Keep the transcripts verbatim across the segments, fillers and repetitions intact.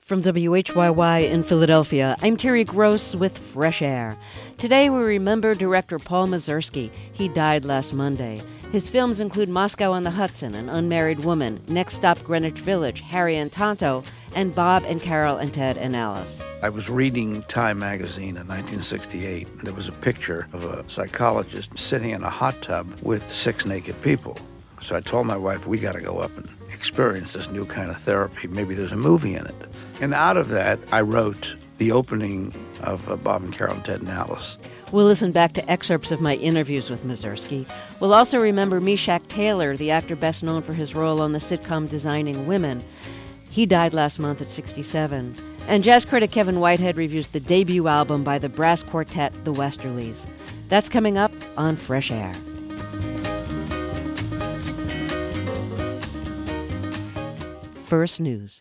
From W H Y Y in Philadelphia, I'm Terry Gross with Fresh Air. Today we remember director Paul Mazursky. He died last Monday. His films include Moscow on the Hudson, An Unmarried Woman, Next Stop Greenwich Village, Harry and Tonto, and Bob and Carol and Ted and Alice. I was reading Time magazine in nineteen sixty-eight, and there was a picture of a psychologist sitting in a hot tub with six naked people. So I told my wife, we got to go up and experience this new kind of therapy. Maybe there's a movie in it. And out of that, I wrote the opening of uh, Bob and Carol and Ted and Alice. We'll listen back to excerpts of my interviews with Mazursky. We'll also remember Meshack Taylor, the actor best known for his role on the sitcom Designing Women. He died last month at sixty-seven. And jazz critic Kevin Whitehead reviews the debut album by the brass quartet The Westerlies. That's coming up on Fresh Air. First News.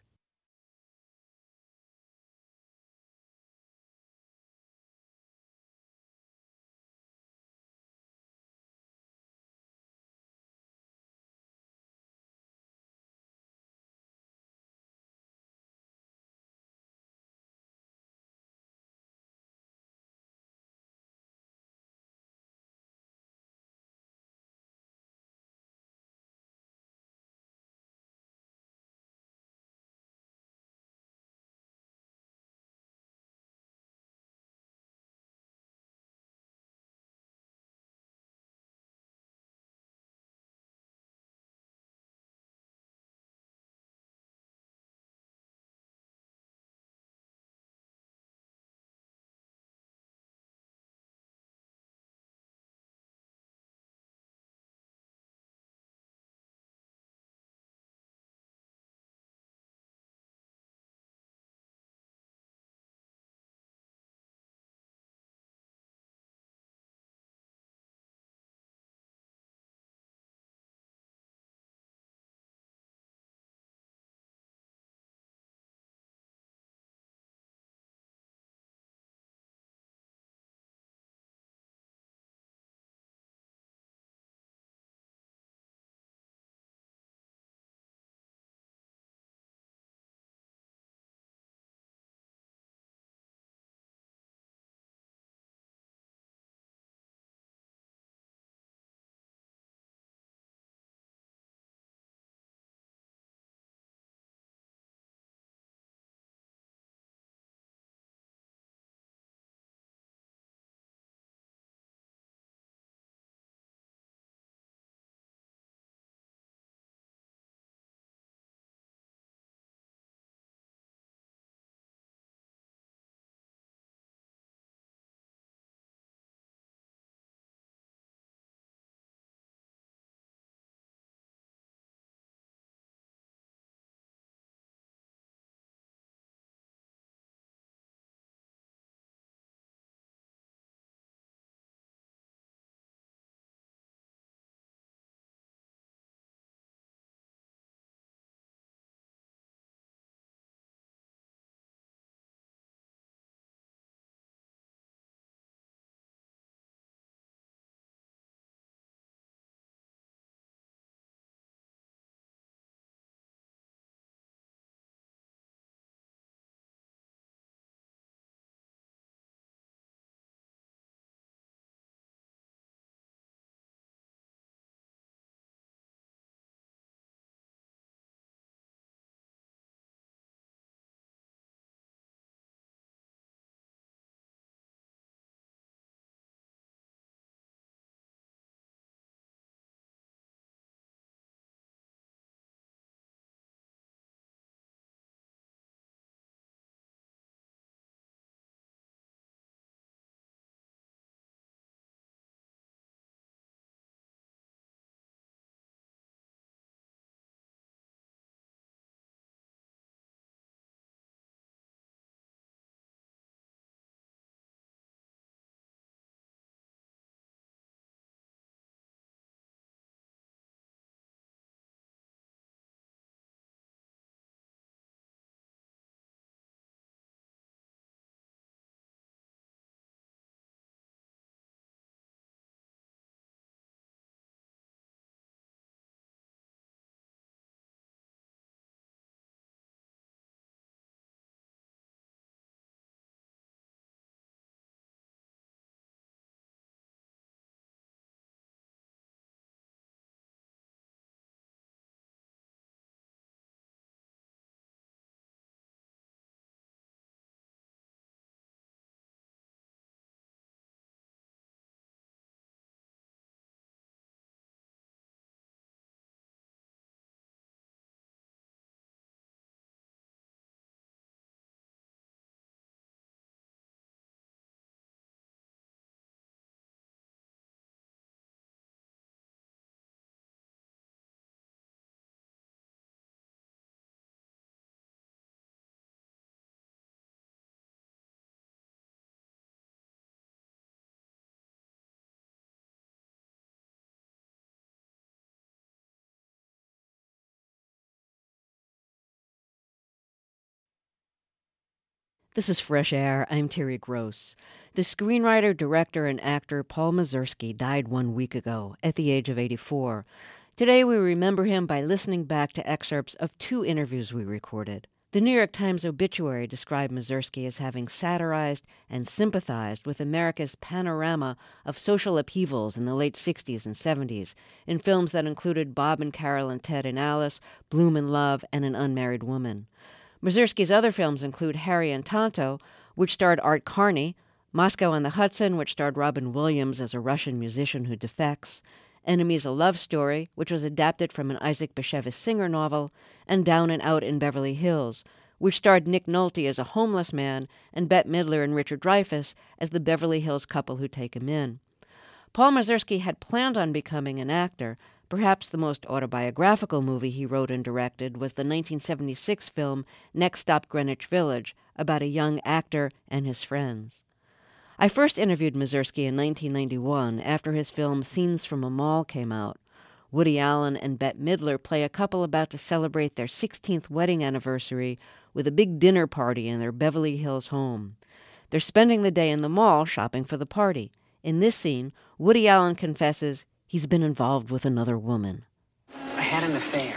This is Fresh Air. I'm Terry Gross. The screenwriter, director, and actor Paul Mazursky died one week ago at the age of eighty-four. Today we remember him by listening back to excerpts of two interviews we recorded. The New York Times obituary described Mazursky as having satirized and sympathized with America's panorama of social upheavals in the late sixties and seventies in films that included Bob and Carol and Ted and Alice, Bloom and Love, and An Unmarried Woman. Mazursky's other films include Harry and Tonto, which starred Art Carney, Moscow on the Hudson, which starred Robin Williams as a Russian musician who defects, Enemies: A Love Story, which was adapted from an Isaac Bashevis Singer novel, and Down and Out in Beverly Hills, which starred Nick Nolte as a homeless man and Bette Midler and Richard Dreyfuss as the Beverly Hills couple who take him in. Paul Mazursky had planned on becoming an actor. Perhaps the most autobiographical movie he wrote and directed was the nineteen seventy-six film Next Stop Greenwich Village, about a young actor and his friends. I first interviewed Mazursky in nineteen ninety-one after his film Scenes from a Mall came out. Woody Allen and Bette Midler play a couple about to celebrate their sixteenth wedding anniversary with a big dinner party in their Beverly Hills home. They're spending the day in the mall shopping for the party. In this scene, Woody Allen confesses he's been involved with another woman. I had an affair.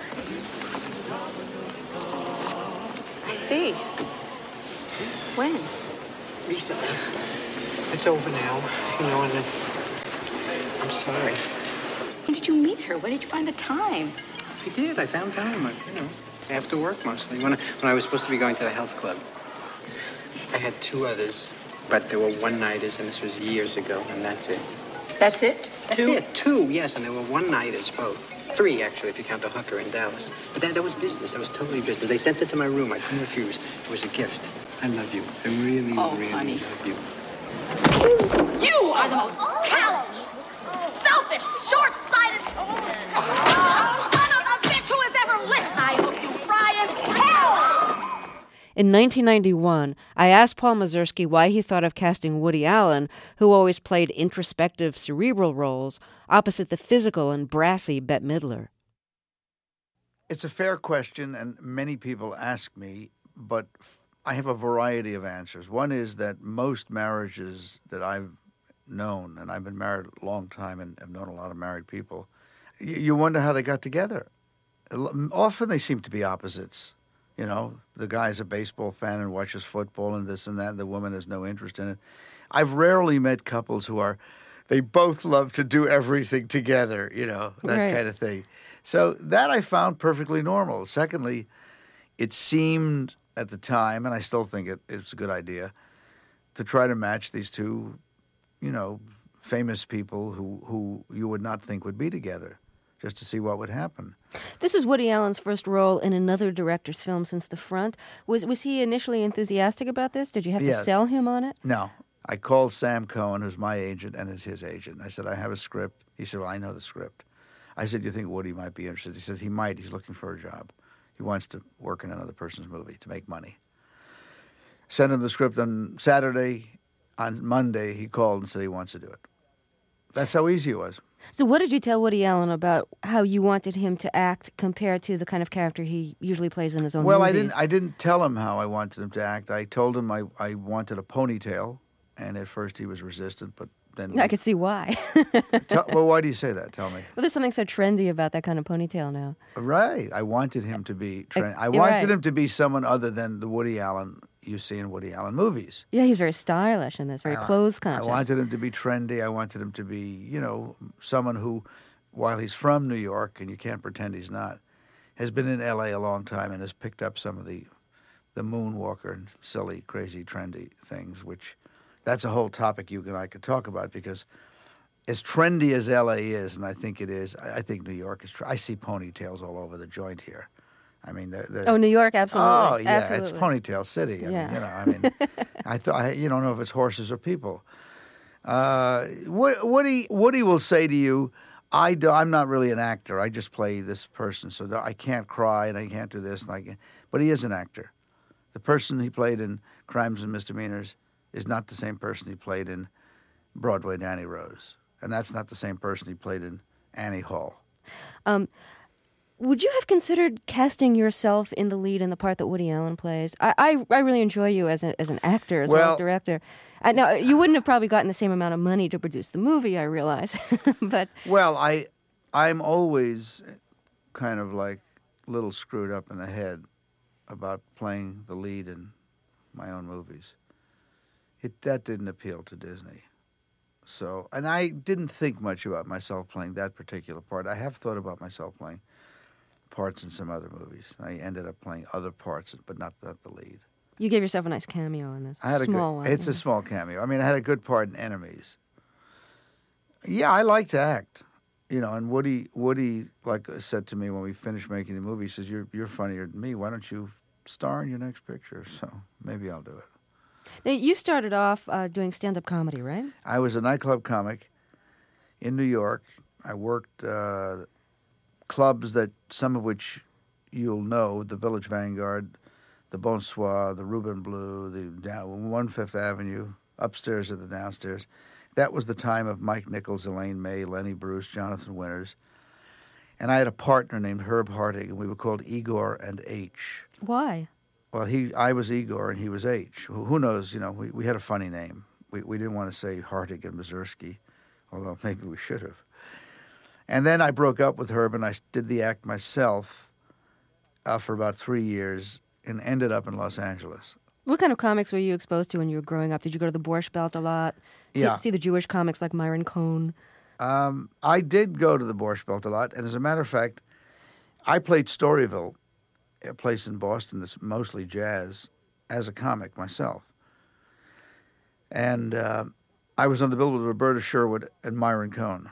I see. When? Recently. It's over now, you know, and I'm sorry. When did you meet her? Where did you find the time? I did. I found time, you know, after work mostly, when I, when I was supposed to be going to the health club. I had two others, but they were one-nighters, and this was years ago, and that's it. That's it? That's Two? it. Two, yes, and they were one-nighters both. Three, actually, if you count the hooker in Dallas. But that, that was business. That was totally business. They sent it to my room. I couldn't refuse. It was a gift. I love you. I really, Oh, really honey. love you. You are the most callous, selfish, short-sighted son of a bitch who has ever lived. I hope you fry in hell. In nineteen ninety-one, I asked Paul Mazursky why he thought of casting Woody Allen, who always played introspective, cerebral roles, opposite the physical and brassy Bette Midler. It's a fair question, and many people ask me, but I have a variety of answers. One is that most marriages that I've known, and I've been married a long time and have known a lot of married people, you wonder how they got together. Often they seem to be opposites. You know, the guy's a baseball fan and watches football and this and that, and the woman has no interest in it. I've rarely met couples who are, they both love to do everything together, you know, that Right. kind of thing. So that I found perfectly normal. Secondly, it seemed at the time, and I still think it, it's a good idea, to try to match these two, you know, famous people who, who you would not think would be together, just to see what would happen. This is Woody Allen's first role in another director's film since The Front. Was was he initially enthusiastic about this? Did you have to Yes. sell him on it? No. I called Sam Cohen, who's my agent and is his agent. I said, I have a script. He said, well, I know the script. I said, you think Woody might be interested? He said, he might. He's looking for a job. He wants to work in another person's movie to make money. Sent him the script on Saturday. On Monday, he called and said he wants to do it. That's how easy it was. So what did you tell Woody Allen about how you wanted him to act compared to the kind of character he usually plays in his own Well, movies? I didn't. I didn't tell him how I wanted him to act. I told him I, I wanted a ponytail, and at first he was resistant, but then I could see why. tell, well, why do you say that? Tell me. Well, there's something so trendy about that kind of ponytail now. Right. I wanted him to be. Trend. I you're wanted right. him to be someone other than the Woody Allen you see in Woody Allen movies. Yeah, he's very stylish in this, very I- clothes conscious. I wanted him to be trendy. I wanted him to be, you know, someone who, while he's from New York, and you can't pretend he's not, has been in L A a long time and has picked up some of the, the moonwalker and silly, crazy, trendy things, which that's a whole topic you and I could talk about, because as trendy as L A is, and I think it is, I, I think New York is, tr- I see ponytails all over the joint here. I mean, the, the, Oh, New York, absolutely. Oh yeah, absolutely. it's Ponytail City. I Yeah. mean, you know, I mean, I thought I, you don't know if it's horses or people. Uh, Wo- Woody, Woody will say to you, "I do, I'm not really an actor. I just play this person, so that I can't cry and I can't do this." And I can, but he is an actor. The person he played in Crimes and Misdemeanors is not the same person he played in Broadway Danny Rose, and that's not the same person he played in Annie Hall. Um, would you have considered casting yourself in the lead in the part that Woody Allen plays? I I, I really enjoy you as, a, as an actor as well, well as director. Uh, now, you wouldn't have probably gotten the same amount of money to produce the movie, I realize. but Well, I, I'm always kind of like a little screwed up in the head about playing the lead in my own movies. It That didn't appeal to Disney. So, and I didn't think much about myself playing that particular part. I have thought about myself playing parts in some other movies. I ended up playing other parts, but not the, the lead. You gave yourself a nice cameo in this. I had small a good, one. It's yeah. a small cameo. I mean, I had a good part in Enemies. Yeah, I like to act, you know. And Woody, Woody, like said to me when we finished making the movie, he says, "You're you're funnier than me. Why don't you star in your next picture?" So maybe I'll do it. Now, you started off uh, doing stand-up comedy, right? I was a nightclub comic in New York. I worked uh, clubs that some of which you'll know: the Village Vanguard, the Bonsoir, the Rubin Blue, the down, one Fifth Avenue, upstairs or the downstairs. That was the time of Mike Nichols, Elaine May, Lenny Bruce, Jonathan Winters. And I had a partner named Herb Hartig, and we were called Igor and H. Why? Well, he, I was Igor, and he was H. Who, who knows, you know, we, we had a funny name. We, we didn't want to say Hartig and Mazursky, although maybe we should have. And then I broke up with Herb, and I did the act myself uh, for about three years, and ended up in Los Angeles. What kind of comics were you exposed to when you were growing up? Did you go to the Borscht Belt a lot? See, Yeah. see the Jewish comics like Myron Cohn? Um, I did go to the Borscht Belt a lot, and as a matter of fact, I played Storyville, a place in Boston that's mostly jazz, as a comic myself. And uh, I was on the bill with Roberta Sherwood and Myron Cohn.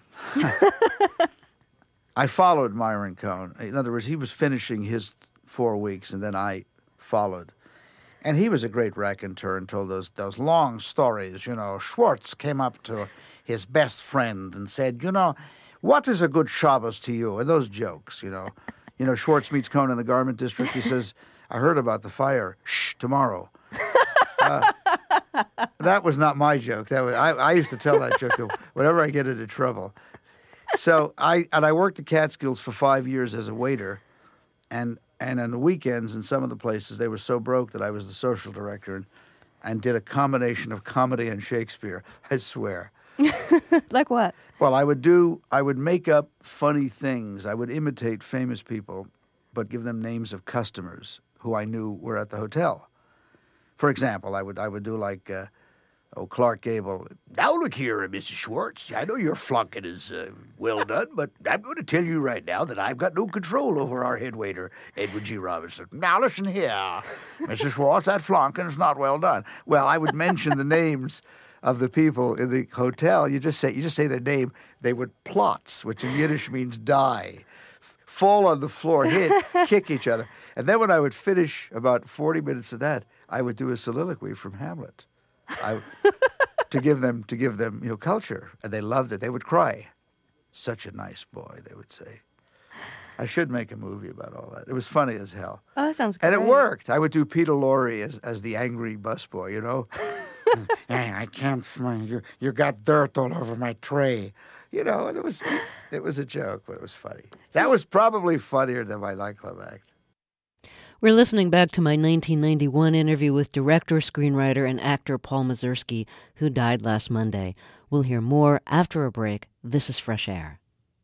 I followed Myron Cohn. In other words, he was finishing his four weeks, and then I followed. And he was a great raconteur and told those those long stories. You know, Schwartz came up to his best friend and said, you know, what is a good Shabbos to you? And those jokes, you know. You know, Schwartz meets Cohn in the garment district. He says, I heard about the fire. Shh, tomorrow. Uh, that was not my joke. That was I, I used to tell that joke to whenever I get into trouble. So I and I worked at Catskills for five years as a waiter, and and on the weekends in some of the places they were so broke that I was the social director and, and did a combination of comedy and Shakespeare. I swear. Like what? Well, I would do I would make up funny things. I would imitate famous people, but give them names of customers who I knew were at the hotel. For example, I would I would do like. Uh, Oh, Clark Gable. Now look here, Missus Schwartz. I know your flunking is uh, well done, but I'm going to tell you right now that I've got no control over our head waiter, Edward G. Robinson. Now listen here, Missus Schwartz, that flunking's not well done. Well, I would mention the names of the people in the hotel. You just say you just say their name. They would plots, which in Yiddish means die, fall on the floor, hit, kick each other. And then when I would finish about forty minutes of that, I would do a soliloquy from Hamlet. I, to give them to give them you know culture, and they loved it. They would cry. Such a nice boy, they would say. I should make a movie about all that. It was funny as hell. Oh, that sounds great. And it worked. I would do Peter Lorre as, as the angry busboy, you know. Hey, I can't smell you. You got dirt all over my tray, you know. And it was it was a joke, but it was funny. That was probably funnier than my nightclub act. We're listening back to my nineteen ninety-one interview with director, screenwriter, and actor Paul Mazursky, who died last Monday. We'll hear more after a break. This is Fresh Air.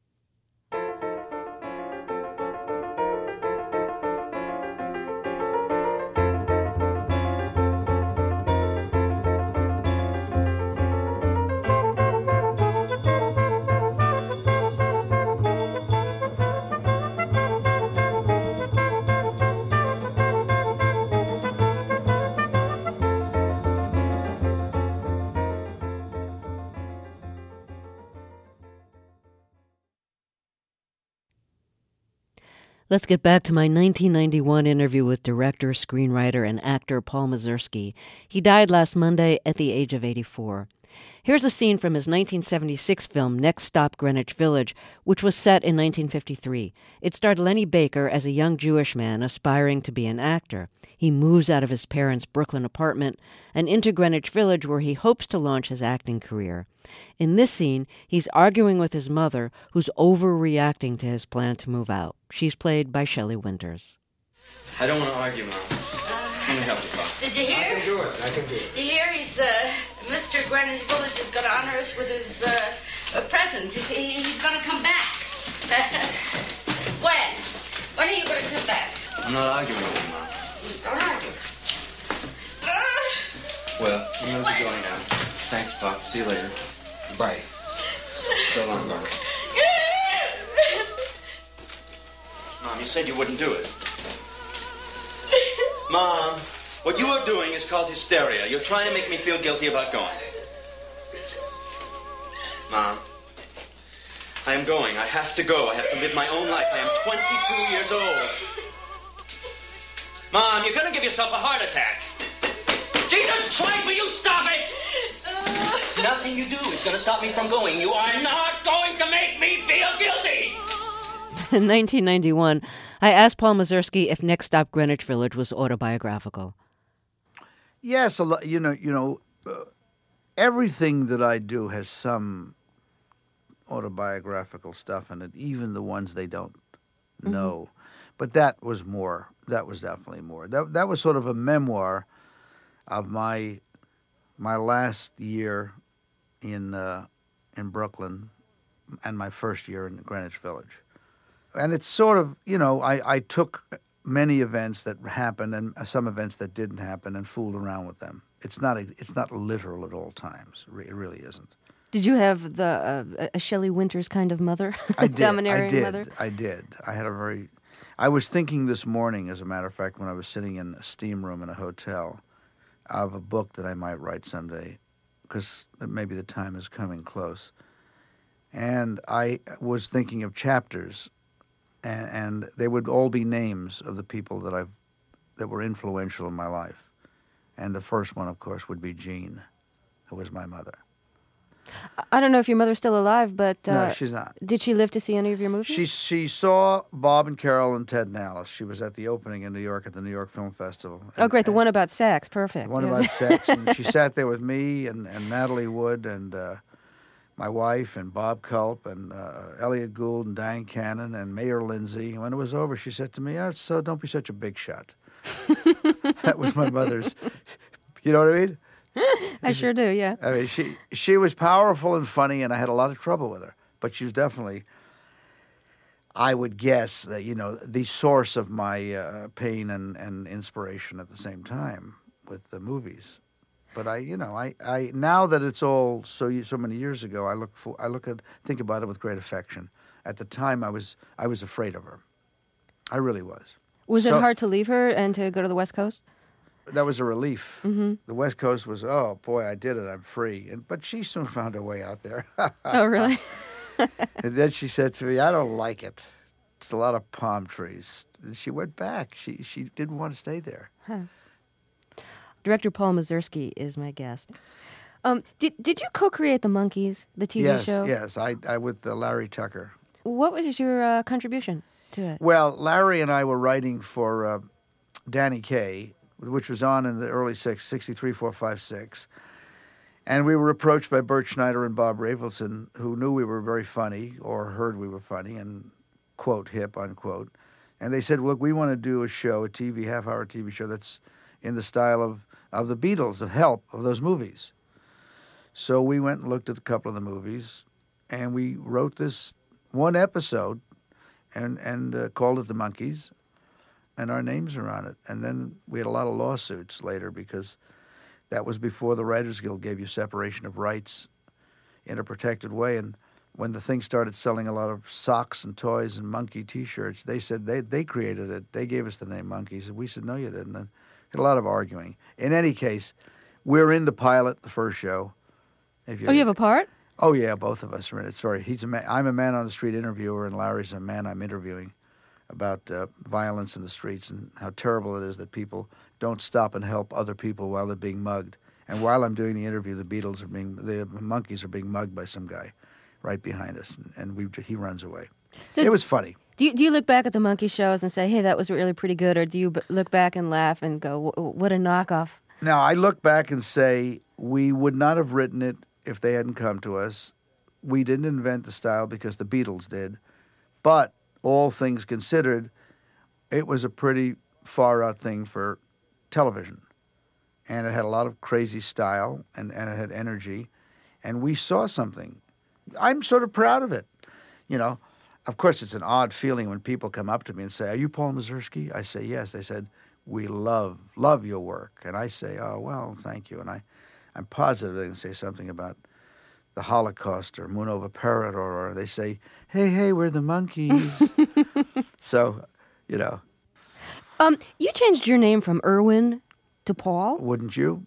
Let's get back to my nineteen ninety-one interview with director, screenwriter, and actor Paul Mazursky. He died last Monday at the age of eighty-four. Here's a scene from his nineteen seventy-six film Next Stop Greenwich Village, which was set in nineteen fifty-three. It starred Lenny Baker as a young Jewish man aspiring to be an actor. He moves out of his parents' Brooklyn apartment and into Greenwich Village, where he hopes to launch his acting career. In this scene, he's arguing with his mother, who's overreacting to his plan to move out. She's played by Shelley Winters. I don't want to argue, Mom. Let me help you, Pop. Did you hear? I can do it. I can do it. Did you hear? He's, uh, Mister Greenwich Village is going to honor us with his, uh, uh presence. He's, he's going to come back. When? When are you going to come back? I'm not arguing with you, Mom. Don't argue. Well, I'm going to be going now. Thanks, Pop. See you later. Bye. So long, Mom. Mom, you said you wouldn't do it. Mom, what you are doing is called hysteria. You're trying to make me feel guilty about going. Mom, I am going. I have to go. I have to live my own life. I am twenty-two years old. Mom, you're going to give yourself a heart attack. Jesus Christ, will you stop it? Uh, Nothing you do is going to stop me from going. You are not going to make me feel guilty. In nineteen ninety-one, I asked Paul Mazursky if Next Stop Greenwich Village was autobiographical. Yes, a lot, you know, you know, uh, everything that I do has some autobiographical stuff in it, even the ones they don't know. Mm-hmm. But that was more. That was definitely more. That that was sort of a memoir of my my last year in uh, in Brooklyn and my first year in Greenwich Village. And it's sort of, you know, I, I took many events that happened and some events that didn't happen and fooled around with them. It's not a, it's not literal at all times. It really isn't. Did you have the uh, a Shelley Winters kind of mother? I did. Domineering I did. mother? I did. I had a very. I was thinking this morning, as a matter of fact, when I was sitting in a steam room in a hotel, of a book that I might write someday, because maybe the time is coming close. And I was thinking of chapters. And, and they would all be names of the people that I've that were influential in my life. And the first one, of course, would be Jean, who was my mother. I don't know if your mother's still alive, but uh, no, she's not. Did she live to see any of your movies? She she saw Bob and Carol and Ted and Alice. She was at the opening in New York at the New York Film Festival. And, oh, great! The one about sex, perfect. The one yes. about sex, and she sat there with me and, and Natalie Wood and. Uh, My wife and Bob Culp and uh, Elliot Gould and Diane Cannon and Mayor Lindsay. And when it was over, she said to me, oh, so don't be such a big shot. That was my mother's, you know what I mean? I sure do, yeah. I mean, she she was powerful and funny, and I had a lot of trouble with her. But she was definitely, I would guess, that, you know, the source of my uh, pain and, and inspiration at the same time with the movies. But I, you know, I, I now that it's all so so many years ago, I look for, I look at, think about it with great affection. At the time, I was, I was afraid of her. I really was. Was so, it hard to leave her and to go to the West Coast? That was a relief. Mm-hmm. The West Coast was, oh boy, I did it, I'm free. And but she soon found her way out there. Oh, really? And then she said to me, I don't like it. It's a lot of palm trees. And she went back. She she didn't want to stay there. Huh. Director Paul Mazursky is my guest. Um, did did you co-create The Monkees, the T V yes, show? Yes, I, I with uh, Larry Tucker. What was your uh, contribution to it? Well, Larry and I were writing for uh, Danny Kaye, which was on in the early six, sixty-three, four, five, six. And we were approached by Bert Schneider and Bob Rafelson, who knew we were very funny or heard we were funny and, quote, hip, unquote. And they said, look, we want to do a show, a T V, half-hour T V show that's in the style of of the Beatles, of Help, of those movies. So we went and looked at a couple of the movies, and we wrote this one episode and, and uh, called it The Monkees, and our names are on it. And then we had a lot of lawsuits later because that was before the Writers Guild gave you separation of rights in a protected way. And when the thing started selling a lot of socks and toys and monkey T-shirts, they said they, they created it. They gave us the name Monkees. And we said, no, you didn't. And had a lot of arguing. In any case, we're in the pilot, the first show. If you, oh, you have a part? Oh, yeah, both of us are in it. Sorry, he's a man, I'm a man on the street interviewer, and Larry's a man I'm interviewing about uh, violence in the streets and how terrible it is that people don't stop and help other people while they're being mugged. And while I'm doing the interview, the Beatles are being, the monkeys are being mugged by some guy right behind us, and, and we he runs away. So it was funny. Do you, do you look back at the monkey shows and say, hey, that was really pretty good, or do you b- look back and laugh and go, what a knockoff? Now, I look back and say, we would not have written it if they hadn't come to us. We didn't invent the style because the Beatles did. But all things considered, it was a pretty far-out thing for television. And it had a lot of crazy style, and, and it had energy. And we saw something. I'm sort of proud of it. You know, of course, it's an odd feeling when people come up to me and say, are you Paul Mazursky? I say, yes. They said, we love, love your work. And I say, oh, well, thank you. And I, I'm positive they can say something about the Holocaust or Moon Over Parrot, or, or they say, hey, hey, we're the monkeys. So, you know. Um, you changed your name from Irwin to Paul? Wouldn't you?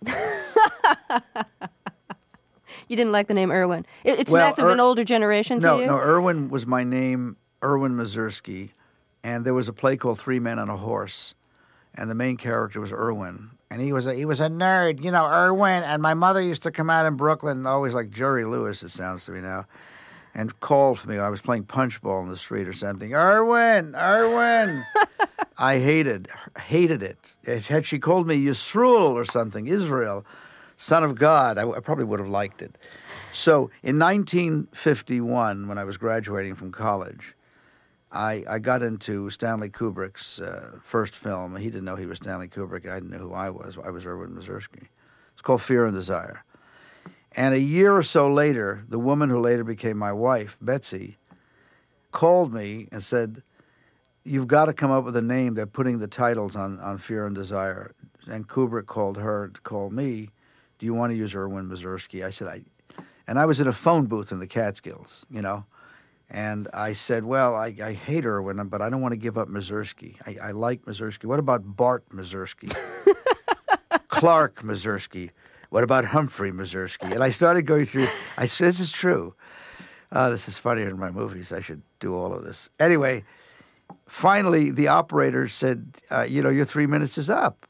You didn't like the name Irwin. It, it Well, smacked of Ir- an older generation to No, you? no, Irwin was my name, Irwin Mazursky, and there was a play called Three Men on a Horse, and the main character was Irwin, and he was a, he was a nerd, you know, Irwin, and my mother used to come out in Brooklyn, always like Jerry Lewis, it sounds to me now, and called for me when I was playing punchball in the street or something, Irwin, Irwin. I hated, hated it. If, had she called me Yisrael or something, Israel, Son of God, I, I probably would have liked it. So in nineteen fifty-one, when I was graduating from college, I, I got into Stanley Kubrick's uh, first film. He didn't know he was Stanley Kubrick. I didn't know who I was. I was Irwin Mazursky. It's called Fear and Desire. And a year or so later, the woman who later became my wife, Betsy, called me and said, you've got to come up with a name. They're putting the titles on, on Fear and Desire. And Kubrick called her to call me. Do you want to use Irwin Mazursky? I said, I... And I was in a phone booth in the Catskills, you know. And I said, well, I, I hate Irwin, but I don't want to give up Mazursky. I, I like Mazursky. What about Bart Mazursky? Clark Mazursky. What about Humphrey Mazursky? And I started going through, I said, this is true. Uh, this is funnier in my movies. I should do all of this. Anyway, finally, the operator said, uh, you know, your three minutes is up.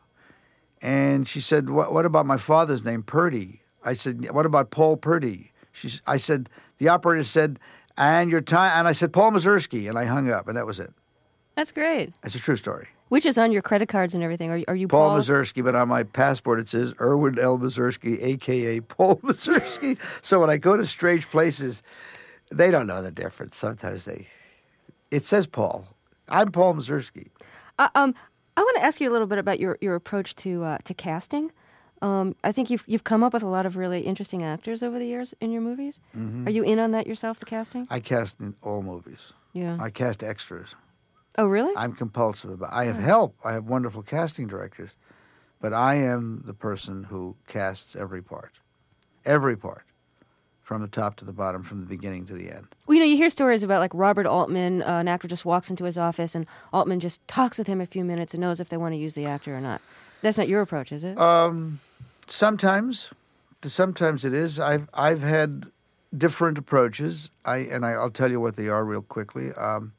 And she said, what, what about my father's name, Purdy? I said, what about Paul Purdy? She, I said, the operator said, and your time, and I said, Paul Mazursky, and I hung up, and that was it. That's great. That's a true story. Which is on your credit cards and everything. Are, are you Paul, Paul Mazursky, but on my passport it says Irwin L. Mazursky, a k a. Paul Mazursky. So when I go to strange places, they don't know the difference. Sometimes they, it says Paul. I'm Paul Mazursky. Uh, um, I want to ask you a little bit about your, your approach to uh, to casting. Um, I think you've you've come up with a lot of really interesting actors over the years in your movies. Mm-hmm. Are you in on that yourself, the casting? I cast in all movies. Yeah. I cast extras. Oh, really? I'm compulsive about. I have help. I have wonderful casting directors, but I am the person who casts every part, every part, from the top to the bottom, from the beginning to the end. Well, you know, you hear stories about like Robert Altman. Uh, an actor just walks into his office, and Altman just talks with him a few minutes and knows if they want to use the actor or not. That's not your approach, is it? Um, sometimes, sometimes it is. I've I've had different approaches. I and I, I'll tell you what they are real quickly. Um,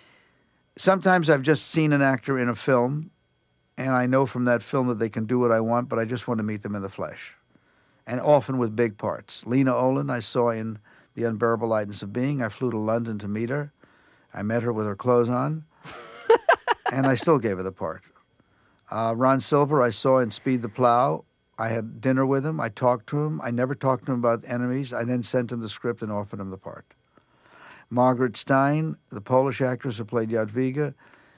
sometimes I've just seen an actor in a film, and I know from that film that they can do what I want, but I just want to meet them in the flesh, and often with big parts. Lena Olin I saw in The Unbearable Lightness of Being. I flew to London to meet her. I met her with her clothes on, and I still gave her the part. Uh, Ron Silver I saw in Speed the Plow. I had dinner with him. I talked to him. I never talked to him about enemies. I then sent him the script and offered him the part. Margaret Stein, the Polish actress who played Jadwiga,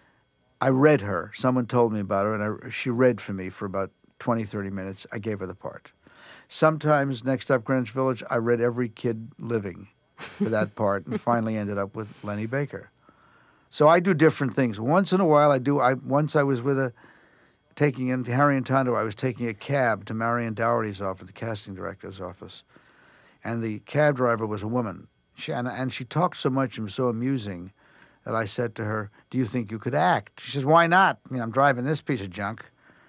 I read her. Someone told me about her, and I, she read for me for about twenty, thirty minutes. I gave her the part. Sometimes, Next Up Greenwich Village, I read every kid living for that part and finally ended up with Lenny Baker. So I do different things. Once in a while, I do. I Once I was with a... Taking in Harry and Tondo, I was taking a cab to Marion Dougherty's office, the casting director's office, and the cab driver was a woman. She, and, and she talked so much and was so amusing that I said to her, "Do you think you could act?" She says, "Why not? I mean, I'm driving this piece of junk."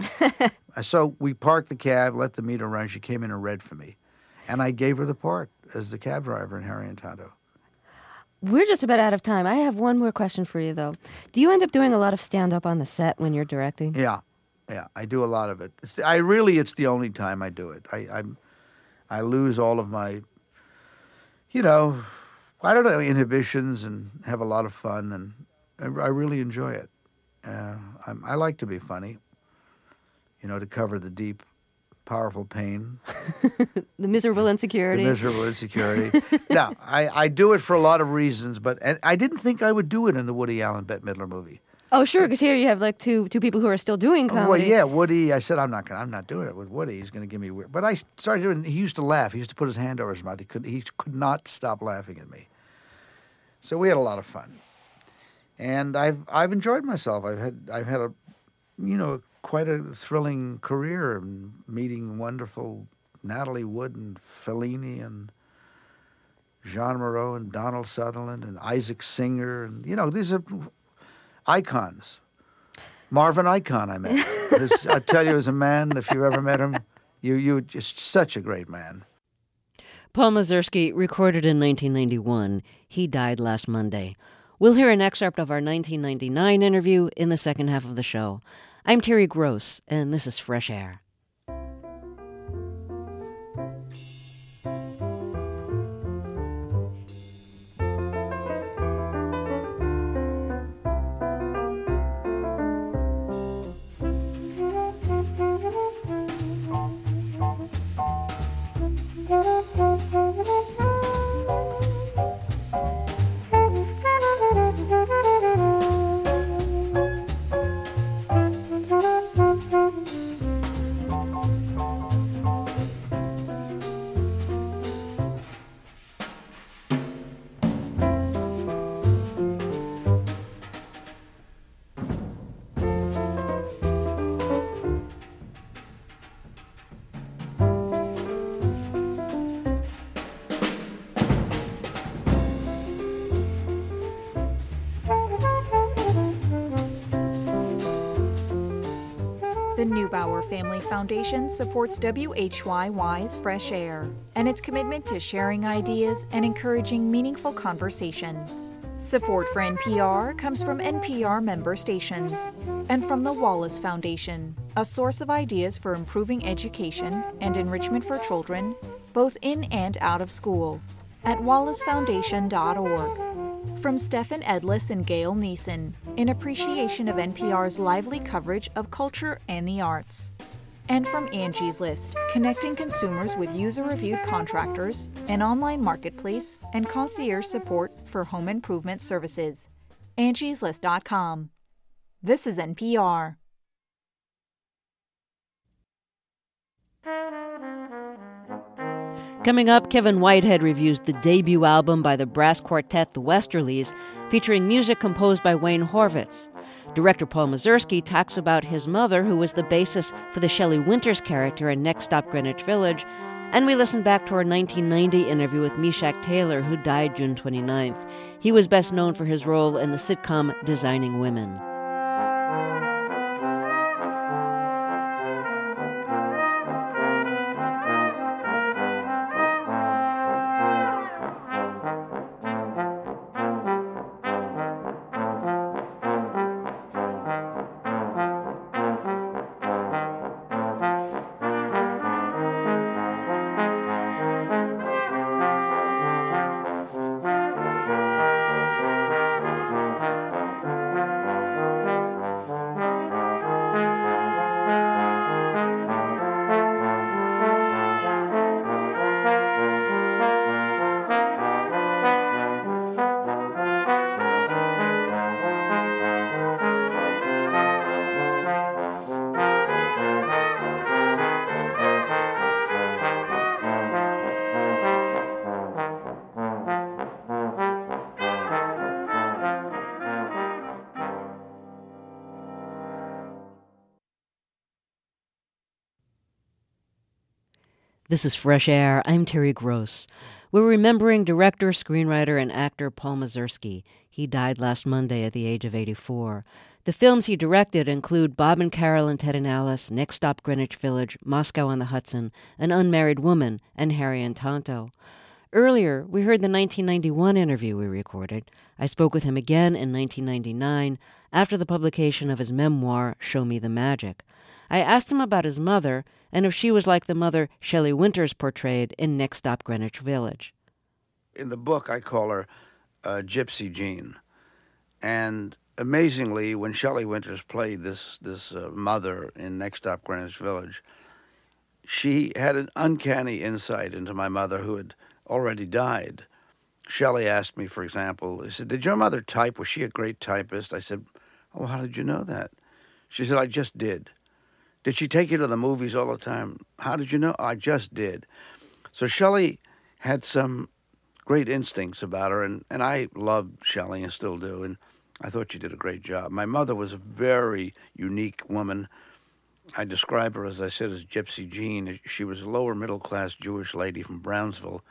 So we parked the cab, let the meter run. She came in and read for me, and I gave her the part as the cab driver in Harry and Tondo. We're just about out of time. I have one more question for you, though. Do you end up doing a lot of stand-up on the set when you're directing? Yeah. Yeah, I do a lot of it. It's, I really, it's the only time I do it. I, I'm, I lose all of my, you know, I don't know, inhibitions and have a lot of fun, and I, I really enjoy it. Uh, I'm, I like to be funny, you know, to cover the deep, powerful pain. The miserable insecurity. The miserable insecurity. Now, I, I do it for a lot of reasons, but and I didn't think I would do it in the Woody Allen Bette Midler movie. Oh, sure, because here you have like two two people who are still doing comedy. Well, yeah, Woody. I said I'm not gonna. I'm not doing it with Woody. He's going to give me weird. But I started doing. He used to laugh. He used to put his hand over his mouth. He could. He could not stop laughing at me. So we had a lot of fun, and I've I've enjoyed myself. I've had I've had a, you know, quite a thrilling career, and meeting wonderful Natalie Wood and Fellini and Jean Moreau and Donald Sutherland and Isaac Singer, and you know, these are icons. Marvin Icahn, I met. This, I tell you, as a man, if you ever met him, you you were just such a great man. Paul Mazursky, recorded in nineteen ninety-one. He died last Monday. We'll hear an excerpt of our nineteen ninety-nine interview in the second half of the show. I'm Terry Gross, and this is Fresh Air. The Neubauer Family Foundation supports W H Y Y's Fresh Air and its commitment to sharing ideas and encouraging meaningful conversation. Support for N P R comes from N P R member stations and from the Wallace Foundation, a source of ideas for improving education and enrichment for children, both in and out of school, at wallace foundation dot org. From Stefan Edlis and Gail Neeson, in appreciation of N P R's lively coverage of culture and the arts. And from Angie's List, connecting consumers with user-reviewed contractors, an online marketplace, and concierge support for home improvement services. angies list dot com. This is N P R. Coming up, Kevin Whitehead reviews the debut album by the brass quartet The Westerlies, featuring music composed by Wayne Horvitz. Director Paul Mazursky talks about his mother, who was the basis for the Shelley Winters character in Next Stop Greenwich Village, and we listen back to our nineteen ninety interview with Meshack Taylor, who died June twenty-ninth. He was best known for his role in the sitcom Designing Women. This is Fresh Air. I'm Terry Gross. We're remembering director, screenwriter, and actor Paul Mazursky. He died last Monday at the age of eighty-four. The films he directed include Bob and Carol and Ted and Alice, Next Stop Greenwich Village, Moscow on the Hudson, An Unmarried Woman, and Harry and Tonto. Earlier, we heard the nineteen ninety-one interview we recorded. I spoke with him again in nineteen ninety-nine after the publication of his memoir, Show Me the Magic. I asked him about his mother and if she was like the mother Shelley Winters portrayed in Next Stop Greenwich Village. In the book, I call her uh, Gypsy Jean. And amazingly, when Shelley Winters played this, this uh, mother in Next Stop Greenwich Village, she had an uncanny insight into my mother who had already died. Shelley asked me, for example, he said, did your mother type? Was she a great typist? I said, oh, how did you know that? She said, I just did. Did she take you to the movies all the time? How did you know? I just did. So Shelley had some great instincts about her, and, and I loved Shelley and still do, and I thought she did a great job. My mother was a very unique woman. I describe her, as I said, as Gypsy Jean. She was a lower middle-class Jewish lady from Brownsville,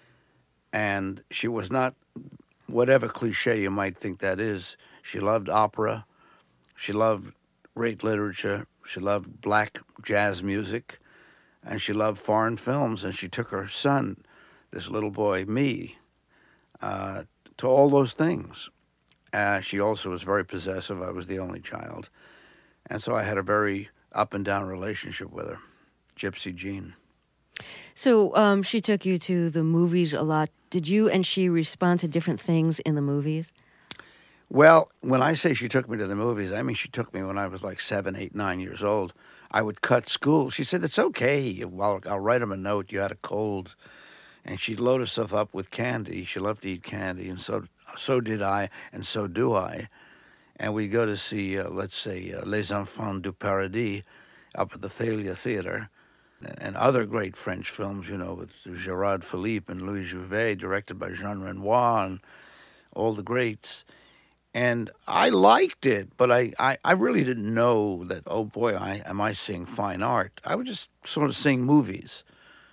and she was not whatever cliche you might think that is. She loved opera. She loved great literature. She loved black jazz music, and she loved foreign films, and she took her son, this little boy, me, uh, to all those things. Uh, she also was very possessive. I was the only child. And so I had a very up and down relationship with her, Gypsy Jean. So um, she took you to the movies a lot. Did you and she respond to different things in the movies? Well, when I say she took me to the movies, I mean she took me when I was like seven, eight, nine years old. I would cut school. She said, it's okay. I'll, I'll write him a note. You had a cold. And she'd load herself up with candy. She loved to eat candy, and so so did I, and so do I. And we'd go to see, uh, let's say, uh, Les Enfants du Paradis up at the Thalia Theater, and other great French films, you know, with Gérard Philippe and Louis Jouvet, directed by Jean Renoir, and all the greats. And I liked it, but I, I, I really didn't know that, oh boy, I, am I seeing fine art. I was just sort of seeing movies.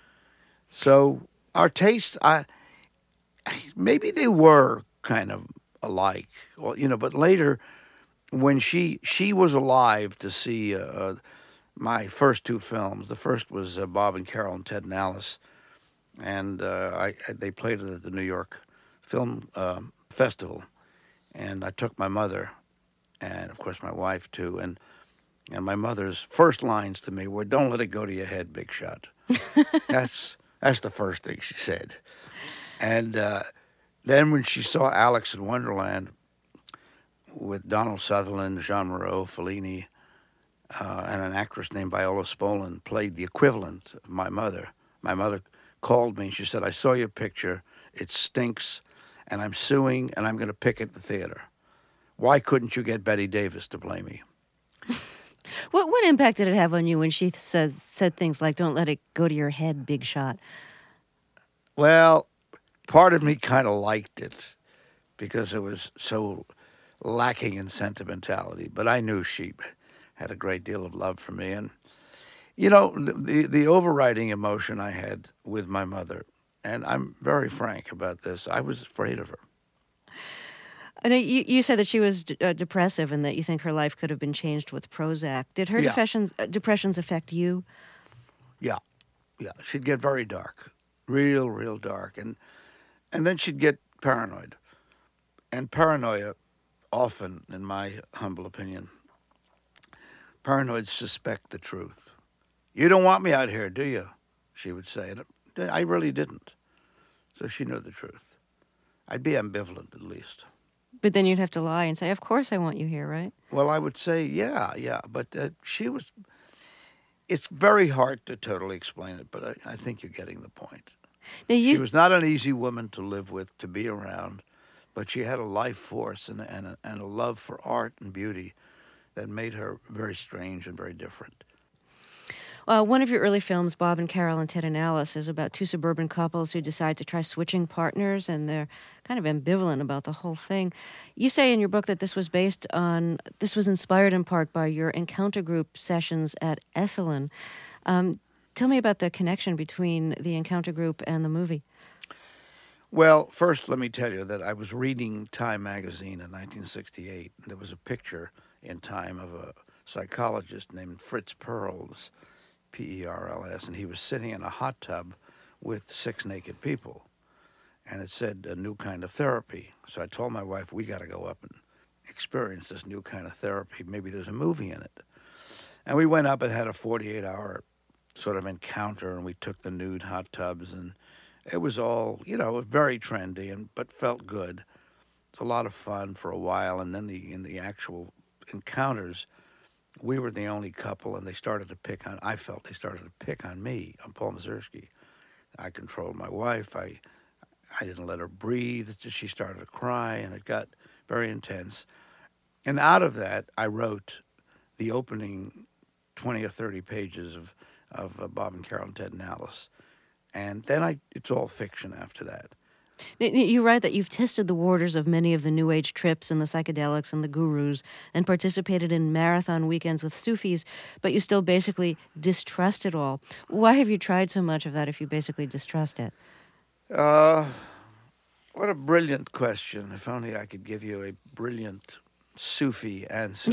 So our tastes, I, maybe they were kind of alike, well, you know, but later when she she was alive to see uh, my first two films. The first was uh, Bob and Carol and Ted and Alice, and uh, I, I they played it at the New York Film uh, Festival, and I took my mother, and of course my wife too, and and my mother's first lines to me were, "Don't let it go to your head, big shot." that's that's the first thing she said, and uh, then when she saw Alice in Wonderland with Donald Sutherland, Jean Moreau, Fellini, uh, and an actress named Viola Spolin played the equivalent of my mother. My mother called me and she said, "I saw your picture. It stinks, and I'm suing, and I'm going to picket the theater. Why couldn't you get Betty Davis to play me?" What what impact did it have on you when she said said things like, "Don't let it go to your head, big shot"? Well, part of me kind of liked it because it was so lacking in sentimentality, but I knew she had a great deal of love for me. And, you know, the, the overriding emotion I had with my mother, and I'm very frank about this, I was afraid of her. I know you, you said that she was d- uh, depressive and that you think her life could have been changed with Prozac. Did her Yeah. depressions, uh, depressions affect you? Yeah, yeah. She'd get very dark, real, real dark. And, and then she'd get paranoid. And paranoia, often, in my humble opinion, paranoids suspect the truth. "You don't want me out here, do you?" she would say. And I really didn't. So she knew the truth. I'd be ambivalent, at least. But then you'd have to lie and say, "Of course I want you here," right? Well, I would say, yeah, yeah. But uh, she was... It's very hard to totally explain it, but I, I think you're getting the point. Now you... She was not an easy woman to live with, to be around, but she had a life force and, and, a, and a love for art and beauty that made her very strange and very different. Uh, one of your early films, Bob and Carol and Ted and Alice, is about two suburban couples who decide to try switching partners, and they're kind of ambivalent about the whole thing. You say in your book that this was based on, this was inspired in part by your encounter group sessions at Esalen. Um, tell me about the connection between the encounter group and the movie. Well, first, let me tell you that I was reading Time magazine in nineteen sixty-eight. There was a picture in Time of a psychologist named Fritz Perls, P E R L S, and he was sitting in a hot tub with six naked people. And it said a new kind of therapy. So I told my wife, we got to go up and experience this new kind of therapy. Maybe there's a movie in it. And we went up and had a forty-eight hour sort of encounter, and we took the nude hot tubs, and it was all, you know, very trendy, and but felt good. It's a lot of fun for a while, and then the in the actual encounters, we were the only couple, and they started to pick on, I felt they started to pick on me, on Paul Mazursky. I controlled my wife. I I didn't let her breathe. She started to cry, and it got very intense. And out of that, I wrote the opening twenty or thirty pages of, of uh, Bob and Carol and Ted and Alice. And then I it's all fiction after that. You write that you've tested the waters of many of the New Age trips and the psychedelics and the gurus and participated in marathon weekends with Sufis, but you still basically distrust it all. Why have you tried so much of that if you basically distrust it? Uh, what a brilliant question. If only I could give you a brilliant Sufi answer.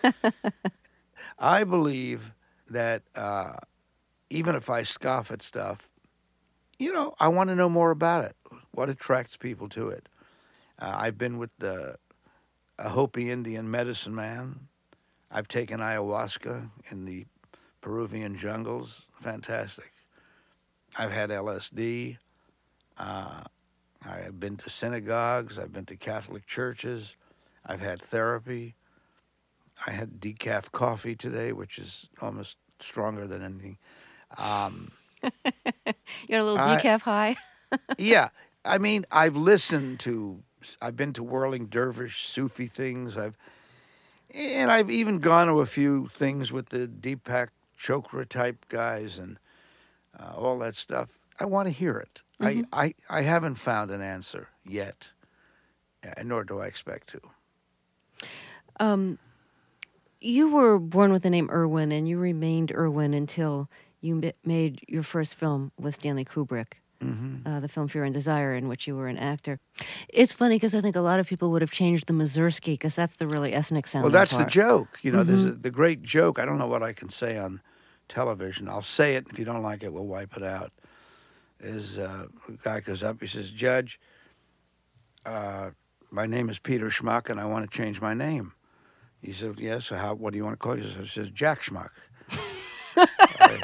I believe that uh, even if I scoff at stuff, you know, I want to know more about it. What attracts people to it? Uh, I've been with the a Hopi Indian medicine man. I've taken ayahuasca in the Peruvian jungles. Fantastic. I've had L S D. Uh, I've been to synagogues. I've been to Catholic churches. I've had therapy. I had decaf coffee today, which is almost stronger than anything. Um, you got a little decaf I, high? Yeah. I mean, I've listened to, I've been to Whirling Dervish Sufi things. I've, and I've even gone to a few things with the Deepak Chopra type guys and uh, all that stuff. I want to hear it. Mm-hmm. I, I, I haven't found an answer yet, nor do I expect to. Um, you were born with the name Irwin, and you remained Irwin until you made your first film with Stanley Kubrick. Mm-hmm. Uh, the film Fear and Desire, in which you were an actor. It's funny because I think a lot of people would have changed the Mazursky because that's the really ethnic sound. Well, that's part. the joke. You know, mm-hmm. there's a, the great joke. I don't know what I can say on television. I'll say it. If you don't like it, we'll wipe it out. Is uh, a guy goes up, he says, Judge, uh, my name is Peter Schmuck, and I want to change my name. He said, yes, so how, what do you want to call you? He says, Jack Schmuck. uh,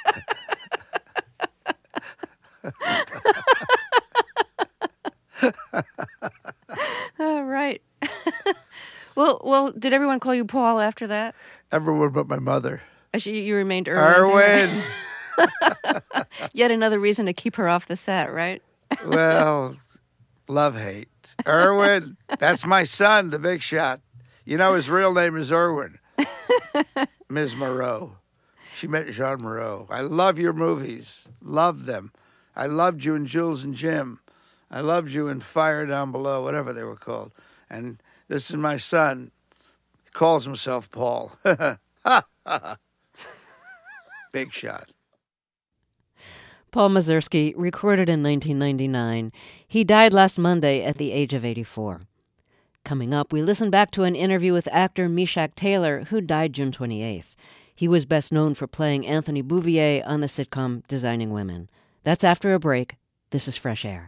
oh, right. well, well, did everyone call you Paul after that? Everyone but my mother. She, you remained Irwin. Irwin. Yet another reason to keep her off the set, right? Well, love-hate. Irwin, that's my son, the big shot. You know, his real name is Irwin. Miz Moreau. She met Jean Moreau. I love your movies. Love them. I loved you in Jules and Jim. I loved you in Fire Down Below, whatever they were called. And this is my son. He calls himself Paul. Big shot. Paul Mazursky, recorded in nineteen ninety-nine. He died last Monday at the age of eighty-four. Coming up, we listen back to an interview with actor Meshack Taylor, who died June twenty-eighth. He was best known for playing Anthony Bouvier on the sitcom Designing Women. That's after a break. This is Fresh Air.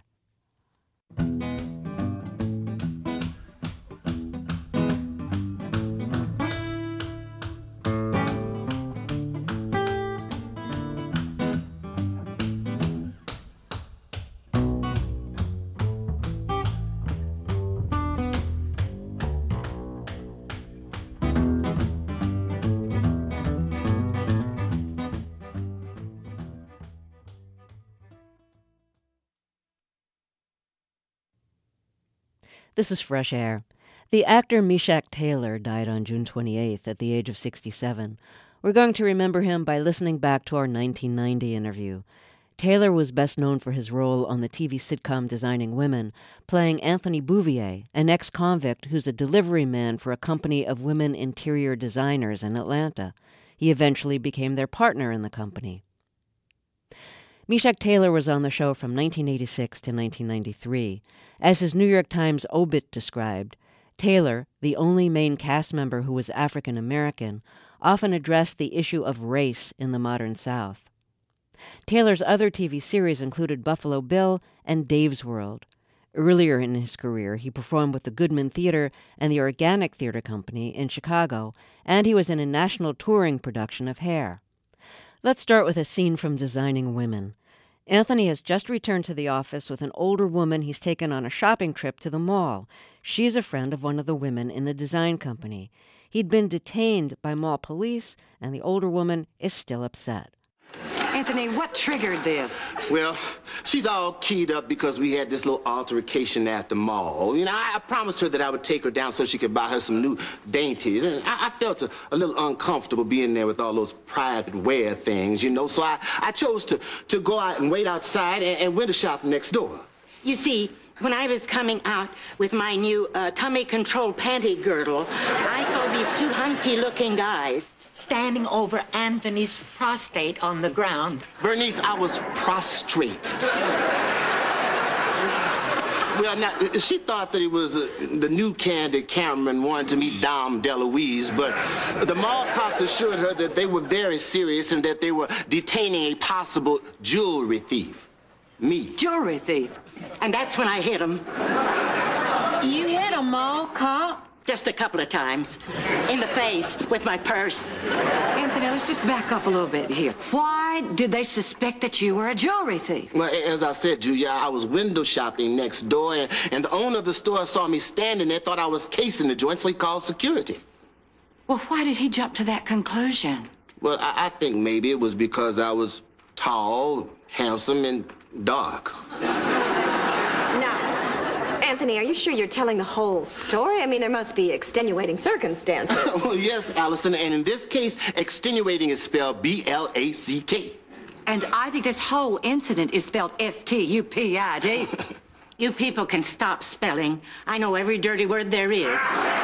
This is Fresh Air. The actor Meshack Taylor died on June twenty-eighth at the age of sixty-seven. We're going to remember him by listening back to our nineteen ninety interview. Taylor was best known for his role on the T V sitcom Designing Women, playing Anthony Bouvier, an ex-convict who's a delivery man for a company of women interior designers in Atlanta. He eventually became their partner in the company. Meshack Taylor was on the show from nineteen eighty-six to nineteen ninety-three. As his New York Times obit described, Taylor, the only main cast member who was African American, often addressed the issue of race in the modern South. Taylor's other T V series included Buffalo Bill and Dave's World. Earlier in his career, he performed with the Goodman Theater and the Organic Theater Company in Chicago, and he was in a national touring production of Hair. Let's start with a scene from Designing Women. Anthony has just returned to the office with an older woman he's taken on a shopping trip to the mall. She's a friend of one of the women in the design company. He'd been detained by mall police, and the older woman is still upset. Anthony, what triggered this? Well, she's all keyed up because we had this little altercation at the mall. You know, I, I promised her that I would take her down so she could buy her some new dainties. And I, I felt a, a little uncomfortable being there with all those private wear things, you know. So I, I chose to, to go out and wait outside and, and window shop next door. You see, when I was coming out with my new uh, tummy-control panty girdle, I saw these two hunky-looking guys standing over Anthony's prostate on the ground. Bernice, I was prostrate. Well, now, she thought that it was uh, the new Candid Cameron wanted to meet Dom DeLuise, but the mall cops assured her that they were very serious and that they were detaining a possible jewelry thief. Me. Jewelry thief? And that's when I hit him. You hit a mall cop? Just a couple of times. In the face with my purse. Anthony, let's just back up a little bit here. Why did they suspect that you were a jewelry thief? Well, as I said, Julia, I was window shopping next door, and, and the owner of the store saw me standing there, thought I was casing the joint, so he called security. Well, why did he jump to that conclusion? Well, I, I think maybe it was because I was tall, handsome, and dark. Anthony, are you sure you're telling the whole story? I mean, there must be extenuating circumstances. Well, yes, Allison, and in this case, extenuating is spelled B L A C K. And I think this whole incident is spelled S T U P I D. You people can stop spelling. I know every dirty word there is.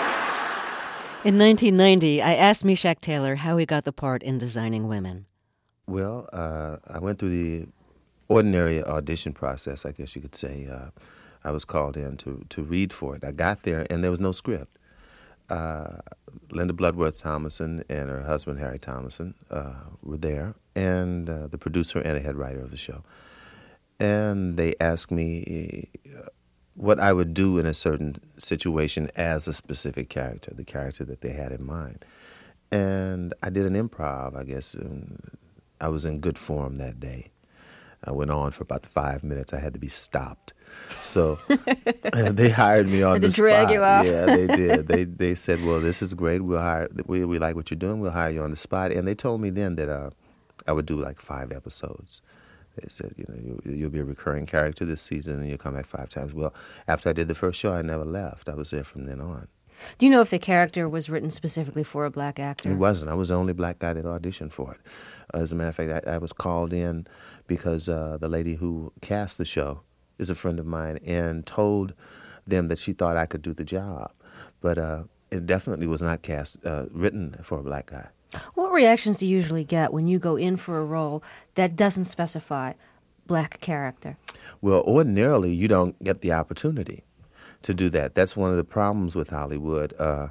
In nineteen ninety, I asked Meshach Taylor how he got the part in Designing Women. Well, uh, I went through the ordinary audition process, I guess you could say. Uh, I was called in to, to read for it. I got there, and there was no script. Uh, Linda Bloodworth Thomason and her husband, Harry Thomason, uh, were there, and uh, the producer and the head writer of the show. And they asked me uh, what I would do in a certain situation as a specific character, the character that they had in mind. And I did an improv, I guess. And I was in good form that day. I went on for about five minutes. I had to be stopped. So they hired me on had the to drag spot. You off. Yeah, they did. They they said, "Well, this is great. We'll hire. We we like what you're doing. We'll hire you on the spot." And they told me then that uh, I would do like five episodes. They said, "You know, you, you'll be a recurring character this season, and you'll come back five times." Well, after I did the first show, I never left. I was there from then on. Do you know if the character was written specifically for a black actor? It wasn't. I was the only black guy that auditioned for it. As a matter of fact, I, I was called in because uh, the lady who cast the show is a friend of mine and told them that she thought I could do the job. But uh, it definitely was not cast, uh, written for a black guy. What reactions do you usually get when you go in for a role that doesn't specify black character? Well, ordinarily, you don't get the opportunity to do that. That's one of the problems with Hollywood. Uh,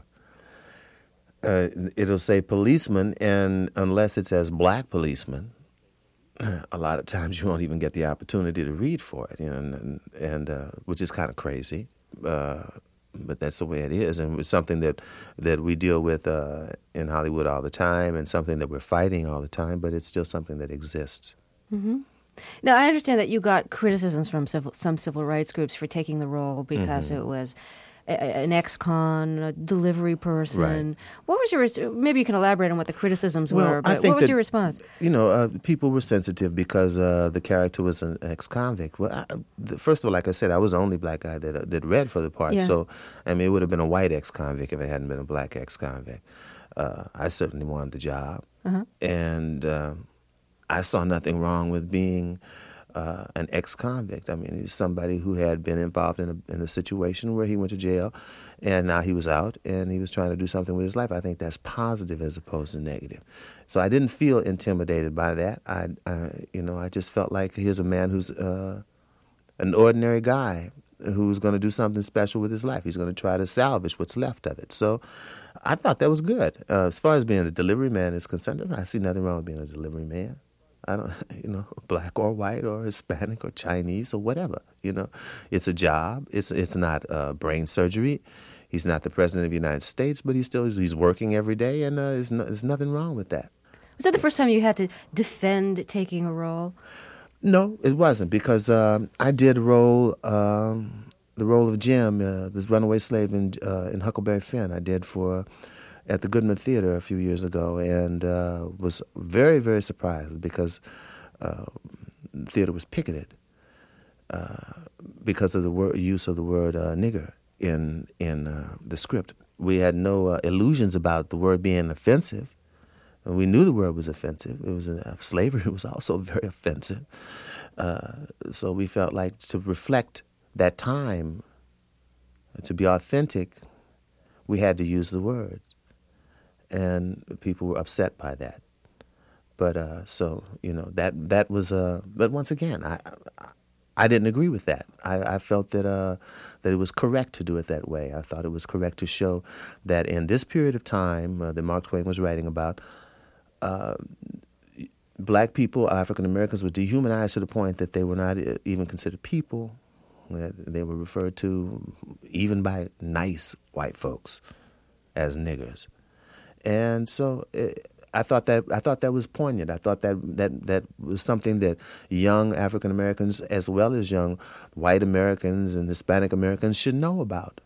uh, it'll say policeman, and unless it says black policeman, a lot of times you won't even get the opportunity to read for it, you know, and, and uh, which is kind of crazy. Uh, but that's the way it is, and it's something that, that we deal with uh, in Hollywood all the time, and something that we're fighting all the time, but it's still something that exists. Mm-hmm. Now, I understand that you got criticisms from civil, some civil rights groups for taking the role because mm-hmm. it was a, an ex-con, a delivery person. Right. What was your res- maybe you can elaborate on what the criticisms well, were, but I think what was that, your response? You know, uh, people were sensitive because uh, the character was an ex-convict. Well, I, the, first of all, like I said, I was the only black guy that, uh, that read for the part. Yeah. So, I mean, it would have been a white ex-convict if it hadn't been a black ex-convict. Uh, I certainly wanted the job. Uh-huh. And uh, I saw nothing wrong with being Uh, an ex-convict. I mean, he's somebody who had been involved in a, in a situation where he went to jail, and now he was out, and he was trying to do something with his life. I think that's positive as opposed to negative. So I didn't feel intimidated by that. I, I you know, I just felt like here's a man who's uh, an ordinary guy who's going to do something special with his life. He's going to try to salvage what's left of it. So I thought that was good. Uh, as far as being a delivery man is concerned, I see nothing wrong with being a delivery man. I don't, you know, black or white or Hispanic or Chinese or whatever. You know, it's a job. It's it's not uh, brain surgery. He's not the president of the United States, but he's still he's working every day, and uh, there's, no, there's nothing wrong with that. Was that the first time you had to defend taking a role? No, it wasn't, because um, I did role um, the role of Jim, uh, this runaway slave in uh, in Huckleberry Finn. I did for at the Goodman Theater a few years ago, and uh, was very very surprised because uh, the theater was picketed uh, because of the word, use of the word uh, nigger in in uh, the script. We had no uh, illusions about the word being offensive. We knew the word was offensive. It was uh, slavery was also very offensive. Uh, so we felt like to reflect that time, to be authentic, we had to use the word, and people were upset by that. But uh, so you know that that was. Uh, but once again, I I didn't agree with that. I, I felt that uh, that it was correct to do it that way. I thought it was correct to show that in this period of time uh, that Mark Twain was writing about, Uh, black people, African Americans, were dehumanized to the point that they were not even considered people. They were referred to, even by nice white folks, as niggers. And so it, I thought that I thought that was poignant. I thought that that, that was something that young African Americans, as well as young white Americans and Hispanic Americans, should know about.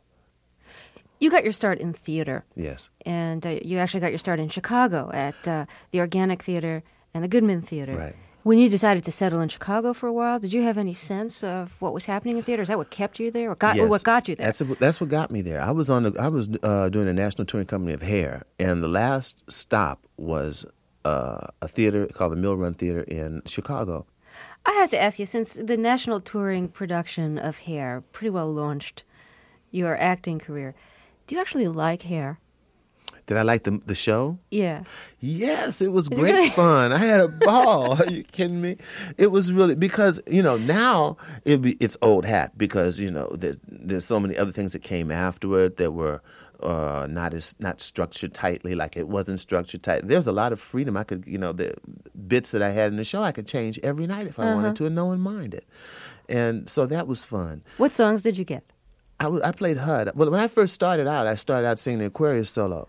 You got your start in theater. Yes. And uh, you actually got your start in Chicago at uh, the Organic Theater and the Goodman Theater. Right. When you decided to settle in Chicago for a while, did you have any sense of what was happening in theater? Is that what kept you there, or, got, yes. or what got you there? That's a, that's what got me there. I was on the, I was uh, doing a national touring company of Hair, and the last stop was uh, a theater called the Mill Run Theater in Chicago. I have to ask you, since the national touring production of Hair pretty well launched your acting career, do you actually like Hair? Did I like the the show? Yeah. Yes, it was great really? fun. I had a ball. Are you kidding me? It was really, because, you know, now it be, it's old hat, because, you know, there's, there's so many other things that came afterward that were uh, not as not structured tightly, like it wasn't structured tight. There's a lot of freedom. I could, you know, the bits that I had in the show, I could change every night if I uh-huh. wanted to, and no one minded. And so that was fun. What songs did you get? I, I played H U D. Well, when I first started out, I started out singing the Aquarius solo.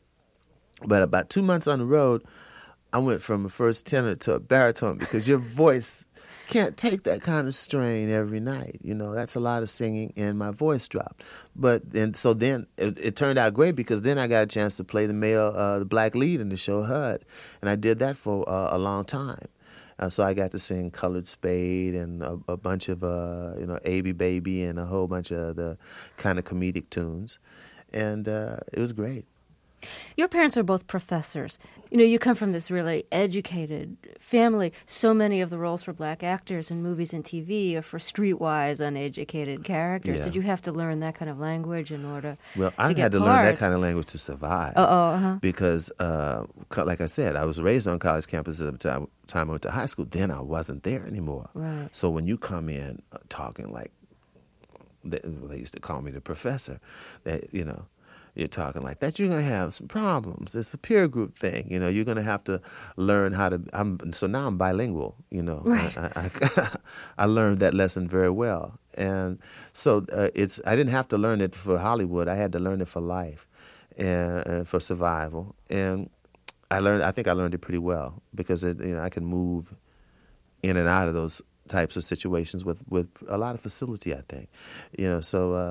But about two months on the road, I went from a first tenor to a baritone, because your voice can't take that kind of strain every night. You know, that's a lot of singing, and my voice dropped. But and so then it, it turned out great, because then I got a chance to play the male, uh, the black lead in the show H U D, and I did that for uh, a long time. Uh, so I got to sing Colored Spade and a, a bunch of, uh, you know, A B Baby and a whole bunch of the kind of comedic tunes. And uh, it was great. Your parents are both professors. You know, you come from this really educated family. So many of the roles for black actors in movies and T V are for streetwise, uneducated characters. Yeah. Did you have to learn that kind of language in order well, to I get had to parts? learn that kind of language to survive. Uh-oh, uh-huh. Because, uh, like I said, I was raised on college campus at the time, time I went to high school. Then I wasn't there anymore. Right. So when you come in uh, talking like, they, they used to call me the professor, that, you know, you're talking like that, you're going to have some problems. It's a peer group thing. You know, you're going to have to learn how to, I'm, so now I'm bilingual, you know. Right. I, I, I learned that lesson very well. And so uh, it's, I didn't have to learn it for Hollywood. I had to learn it for life and, and for survival. And I learned, I think I learned it pretty well, because it, you know, I can move in and out of those types of situations with, with a lot of facility, I think. You know, so, uh,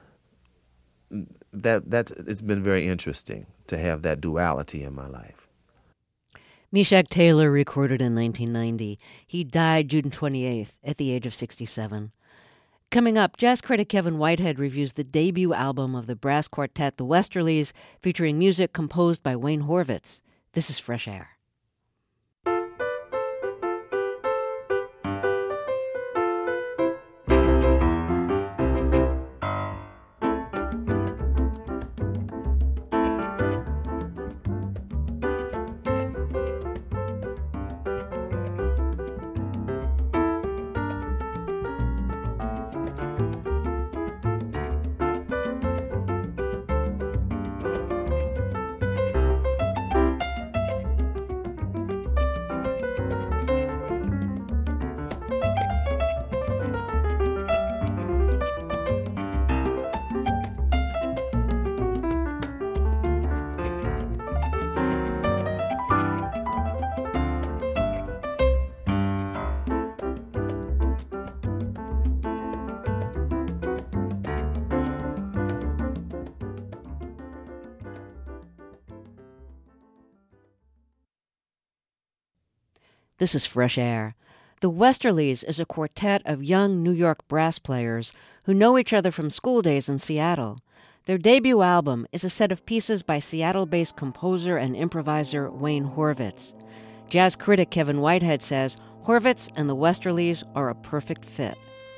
That that's it's been very interesting to have that duality in my life. Meshack Taylor recorded in nineteen ninety. He died June twenty-eighth at the age of sixty-seven. Coming up, jazz critic Kevin Whitehead reviews the debut album of the brass quartet The Westerlies, featuring music composed by Wayne Horvitz. This is Fresh Air. This is Fresh Air. The Westerlies is a quartet of young New York brass players who know each other from school days in Seattle. Their debut album is a set of pieces by Seattle-based composer and improviser Wayne Horvitz. Jazz critic Kevin Whitehead says Horvitz and the Westerlies are a perfect fit.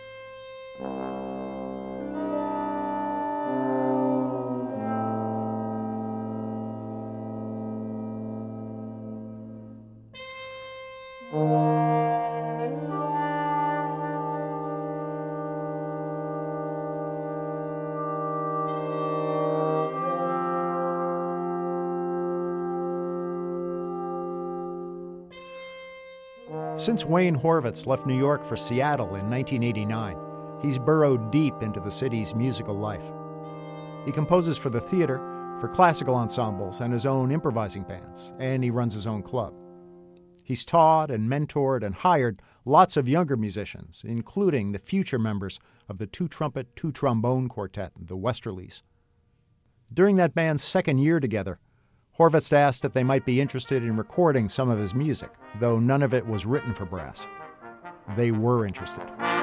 Since Wayne Horvitz left New York for Seattle in nineteen eighty-nine, he's burrowed deep into the city's musical life. He composes for the theater, for classical ensembles, and his own improvising bands, and he runs his own club. He's taught and mentored and hired lots of younger musicians, including the future members of the two-trumpet, two-trombone quartet, the Westerlies. During that band's second year together, Horvitz asked if they might be interested in recording some of his music, though none of it was written for brass. They were interested.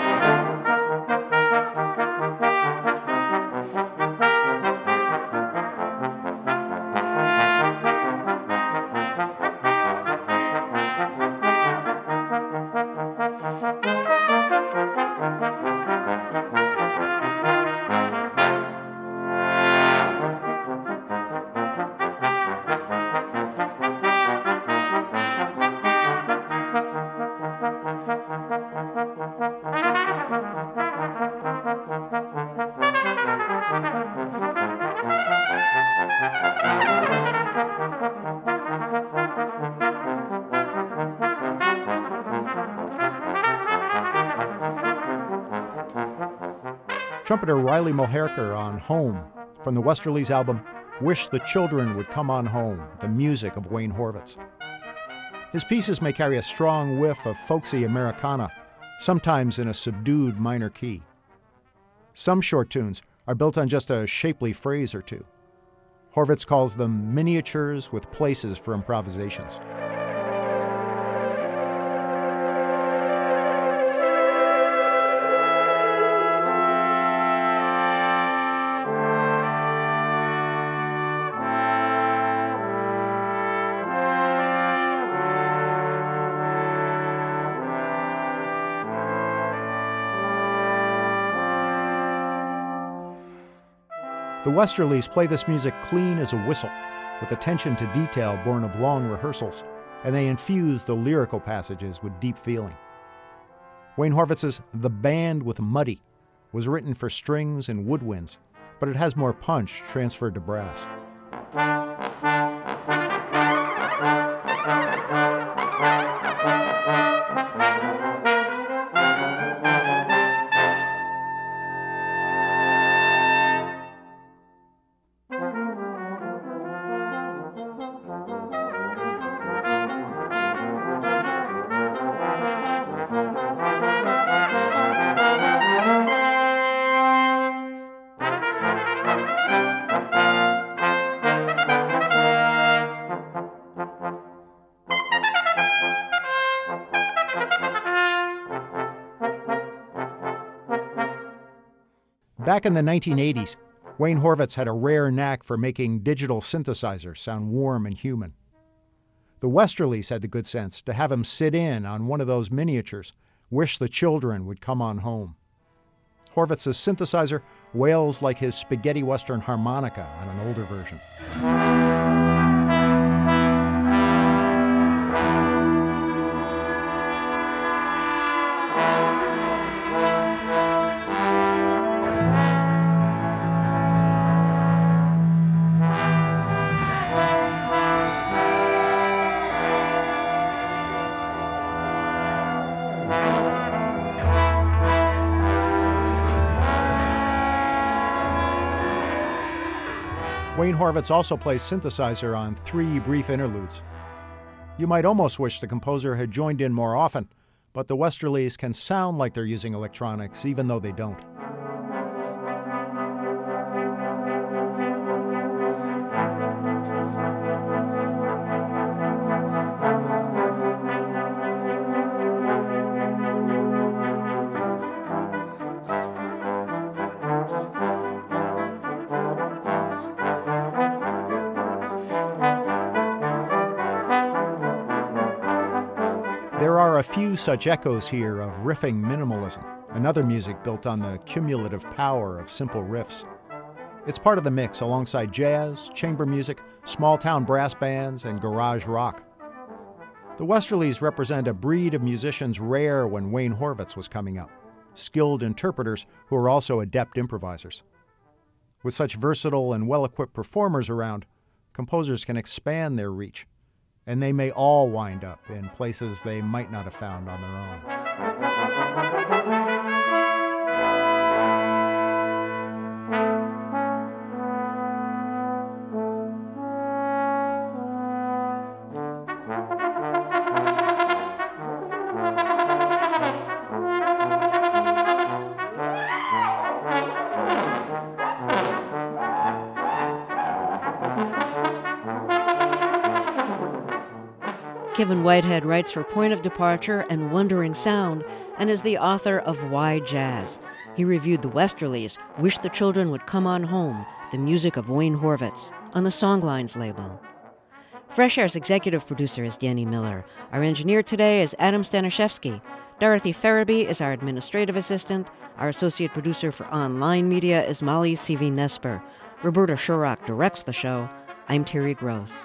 Trumpeter Riley Moherker on Home, from the Westerlies album Wish the Children Would Come On Home, the music of Wayne Horvitz. His pieces may carry a strong whiff of folksy Americana, sometimes in a subdued minor key. Some short tunes are built on just a shapely phrase or two. Horvitz calls them miniatures with places for improvisations. The Westerlies play this music clean as a whistle, with attention to detail born of long rehearsals, and they infuse the lyrical passages with deep feeling. Wayne Horvitz's The Band with Muddy was written for strings and woodwinds, but it has more punch transferred to brass. Back in the nineteen eighties, Wayne Horvitz had a rare knack for making digital synthesizers sound warm and human. The Westerlies had the good sense to have him sit in on one of those miniatures, Wish the Children Would Come On Home. Horvitz's synthesizer wails like his spaghetti western harmonica on an older version. Wayne Horvitz also plays synthesizer on three brief interludes. You might almost wish the composer had joined in more often, but the Westerlies can sound like they're using electronics even though they don't. two such echoes here of riffing minimalism, another music built on the cumulative power of simple riffs. It's part of the mix alongside jazz, chamber music, small-town brass bands, and garage rock. The Westerlies represent a breed of musicians rare when Wayne Horvitz was coming up, skilled interpreters who are also adept improvisers. With such versatile and well-equipped performers around, composers can expand their reach, and they may all wind up in places they might not have found on their own. Kevin Whitehead writes for Point of Departure and Wandering Sound and is the author of Why Jazz. He reviewed the Westerlies' Wish the Children Would Come On Home, the music of Wayne Horvitz, on the Songlines label. Fresh Air's executive producer is Danny Miller. Our engineer today is Adam Staniszewski. Dorothy Farabee is our administrative assistant. Our associate producer for online media is Molly C V Nesper. Roberta Shorrock directs the show. I'm Terry Gross.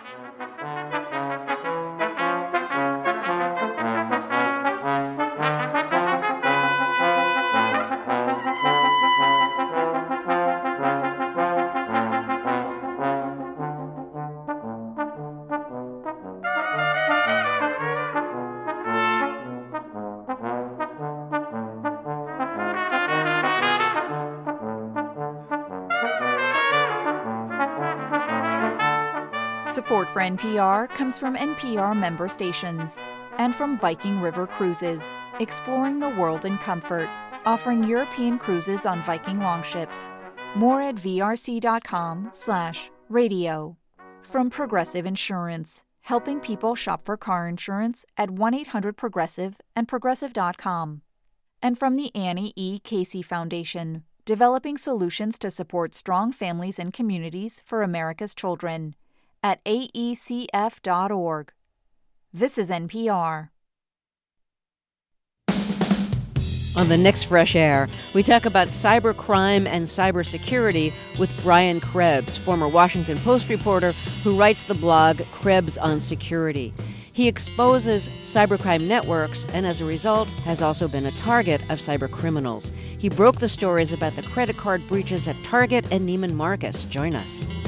Support for N P R comes from N P R member stations and from Viking River Cruises, exploring the world in comfort, offering European cruises on Viking longships. More at vrc.com slash radio. From Progressive Insurance, helping people shop for car insurance at one eight hundred progressive and progressive dot com. And from the Annie E. Casey Foundation, developing solutions to support strong families and communities for America's children, at A E C F dot org. This is N P R. On the next Fresh Air, we talk about cybercrime and cybersecurity with Brian Krebs, former Washington Post reporter who writes the blog Krebs on Security. He exposes cybercrime networks and, as a result, has also been a target of cybercriminals. He broke the stories about the credit card breaches at Target and Neiman Marcus. Join us.